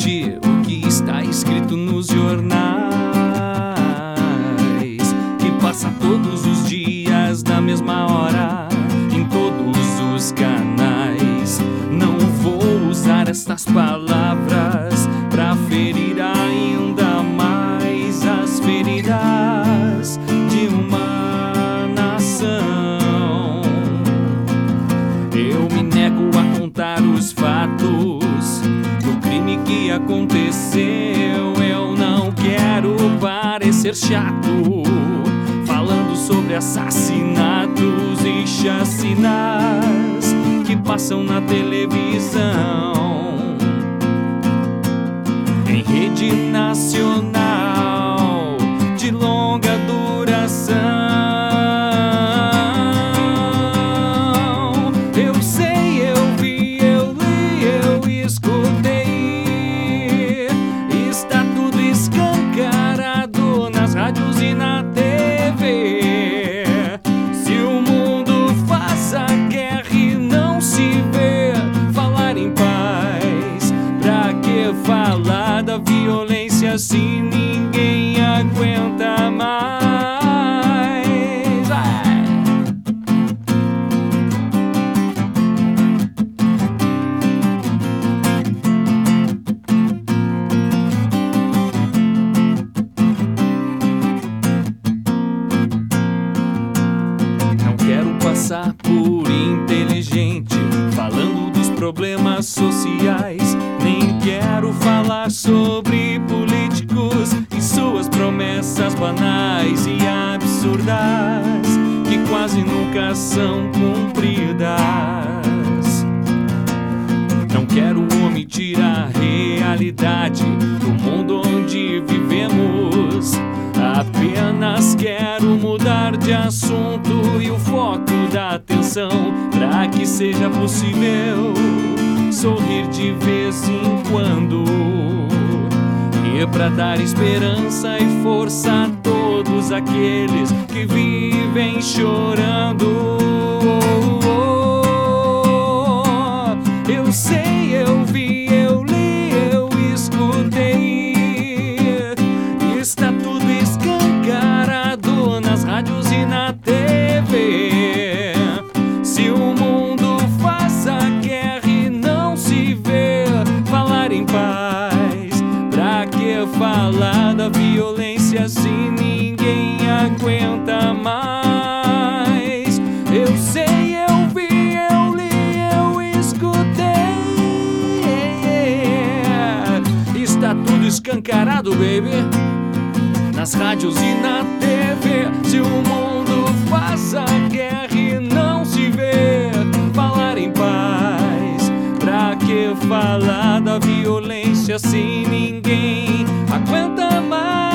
repetir o que está escrito nos jornais, que passa todos os dias na mesma hora, em todos os canais. Não vou usar estas palavras pra ferir ainda mais as feridas de uma nação. Eu me nego a contar os fatos do crime que aconteceu. Eu não quero parecer chato falando sobre assassinatos e chacinas que passam na televisão, em rede nacional de longa duração. Eu sei, eu vi, eu li, eu escutei. Está tudo escancarado nas rádios e na TV. Se o mundo faz a guerra e não se vê falar em paz, pra que falar da violência se ninguém aguenta mais? Não quero passar por inteligente falando dos problemas sociais, nem quero falar sobre políticos e suas promessas banais e absurdas que quase nunca são cumpridas. Não quero omitir a realidade do mundo onde vivemos, apenas quero mudar de assunto e o foco da atenção, pra que seja possível sorrir de vez em quando, e pra dar esperança e força a todos aqueles que vivem chorando. Eu sei, eu vi, eu li, eu escutei. Está tudo escancarado nas rádios e na TV. Se o mundo faz a guerra e não se vê falar em paz, pra que falar da violência se ninguém aguenta mais? Eu sei, eu vi, eu li, eu escutei. Está tudo escancarado, baby, nas rádios e na TV. Se o mundo faz a guerra e não se vê falar em paz, pra que falar da violência se ninguém aguenta mais?